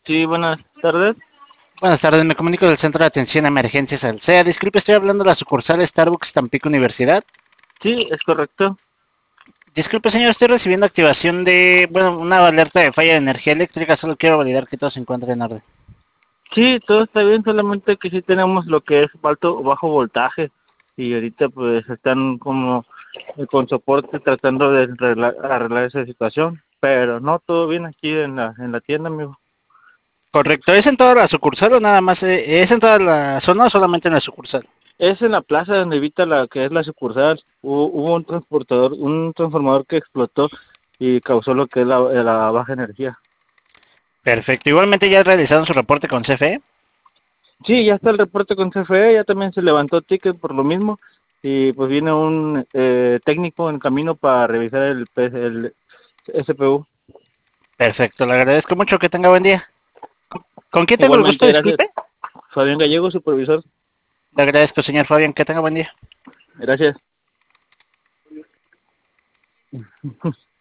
Sí, buenas tardes. Buenas tardes, me comunico del Centro de Atención a Emergencias Alsea. Disculpe, estoy hablando de la sucursal Starbucks Tampico Universidad. Sí, es correcto. Disculpe, señor, estoy recibiendo activación de, una alerta de falla de energía eléctrica. Solo quiero validar que todo se encuentre en orden. Sí, todo está bien, solamente que sí tenemos lo que es alto o bajo voltaje y ahorita pues están como con soporte tratando de arreglar esa situación, pero no, todo bien aquí en la tienda, amigo. Correcto, ¿es en toda la sucursal o nada más? ¿Es en toda la zona o solamente en la sucursal? Es en la plaza donde evita la que es la sucursal. Hubo un transformador que explotó y causó lo que es la baja energía. Perfecto, igualmente ya realizaron su reporte con CFE. Sí, ya está el reporte con CFE, ya también se levantó ticket por lo mismo y pues viene un técnico en camino para revisar el SPU. Perfecto, le agradezco mucho, que tenga buen día. ¿Con quién tengo el gusto? Igualmente, gracias. Disculpe. Fabián Gallego, supervisor. Le agradezco, señor Fabián, que tenga buen día. Gracias.